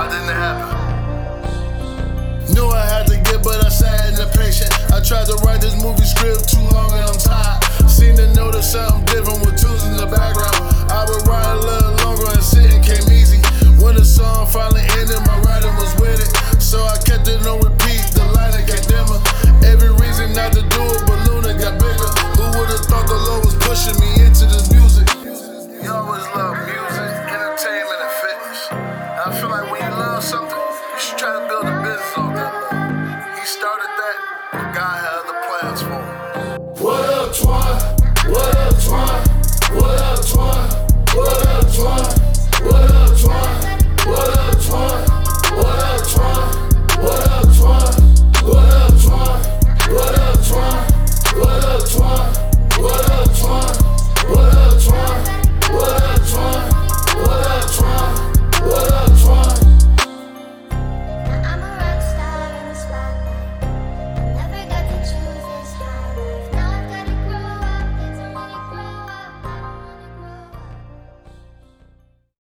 Why didn't it happen? Knew I had to get, but I sat in the patient. I tried to write this movie script too long and I'm tired. Seem to notice something different with tunes in the background. I would write a little longer and sitting came easy. When the song finally ended, my writing was with it. So I kept it on repeat, the line got dimmer. Every reason not to do it, but Luna got bigger. Who would've thought the Lord was pushing me into this music? You always love music, entertainment, and fitness. And I feel like when you love something